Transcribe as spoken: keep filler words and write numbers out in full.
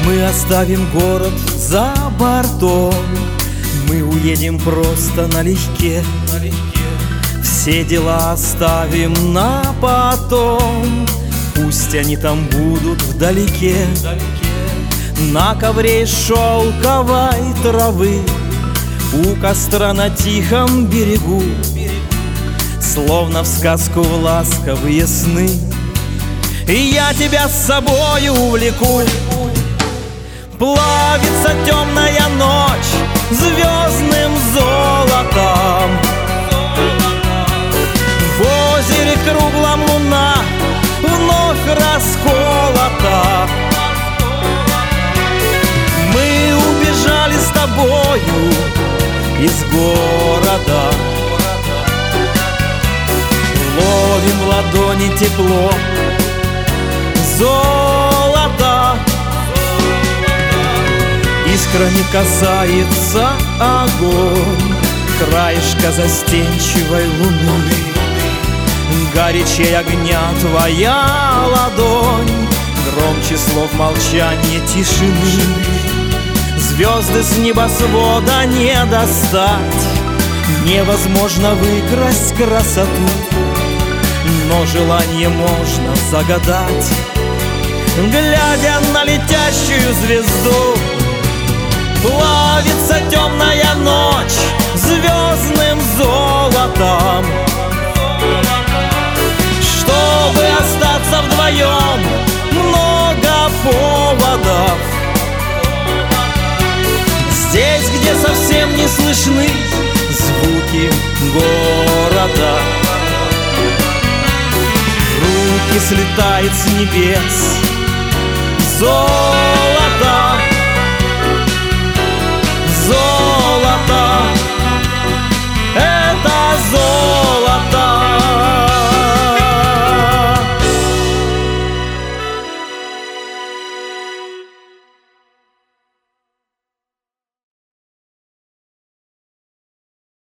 Мы оставим город за бортом, мы уедем просто налегке. Все дела оставим на потом, пусть они там будут вдалеке. На ковре из шелковой травы, у костра на тихом берегу, словно в сказку в ласковые сны, и я тебя с собою увлеку. Плавится темная ночь звездным золотом, в озере круглом луна вновь расколота. Мы убежали с тобою из города, ловим в ладони тепло золота. Искрами касается огонь краешка застенчивой луны, горячей огня твоя ладонь, громче слов молчания тишины. Звезды с небосвода не достать, невозможно выкрасть красоту, но желание можно загадать, глядя на летящую звезду. Плавится темная ночь звездным золотом, чтобы остаться вдвоем, много поводов. Здесь, где совсем не слышны звуки города, руки слетает с небес золото.